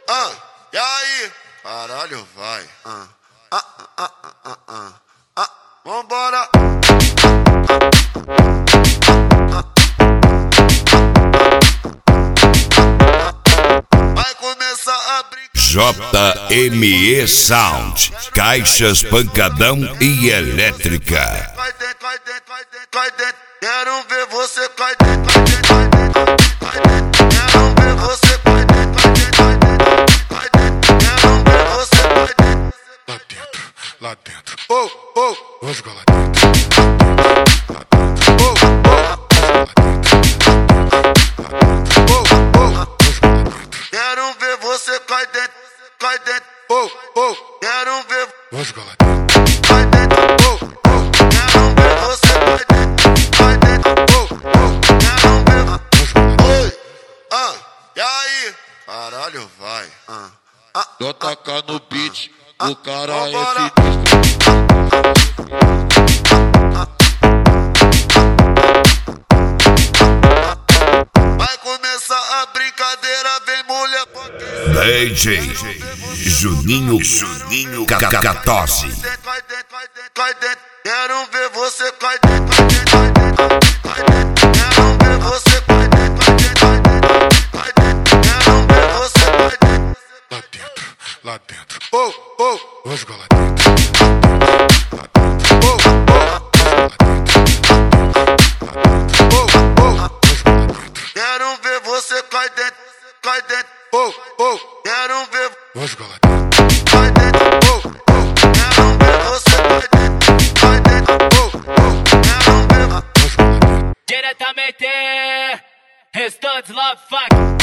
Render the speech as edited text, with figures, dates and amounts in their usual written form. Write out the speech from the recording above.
E aí? Caralho, vai. Vambora. Vai começar a brincar. JME Sound, caixas, pancadão e elétrica. Cai dentro, cai dentro, cai dentro, cai dentro. Quero ver você cai dentro, cai dentro, cai dentro, cai dentro. Quero ver você cai dentro, cai dentro, cai dentro, cai dentro. Quero ver você cai dentro. Lá dentro, vamos jogar lá dentro. Lá dentro, Quero ver você cai dentro, cai dentro. Quero ver. vamos jogar lá dentro. Cai dentro. Quero ver você cai dentro, cai dentro. Quero ver. Oi. E aí? Caralho, vai. Só tacar no beat, o cara é Vambora. sinistro. Vai começar a brincadeira, vem mulher. DJ Juninho Cacatosse. Cai dentro, cai dentro, cai dentro. Quero ver você cai dentro, cai dentro, cai dentro, cai dentro. Quero ver você cai dentro, cai dentro, cai dentro. Quero ver você cai dentro. Lá dentro, vamos jogar lá dentro. Lá dentro, Quero ver você cai dentro, cai dentro. Quero ver. vamos jogar lá dentro. Cai dentro. Quero ver você cai dentro, cai dentro. Quero ver. Vamos jogar lá dentro. Diretamente, Restantes Love Fuck.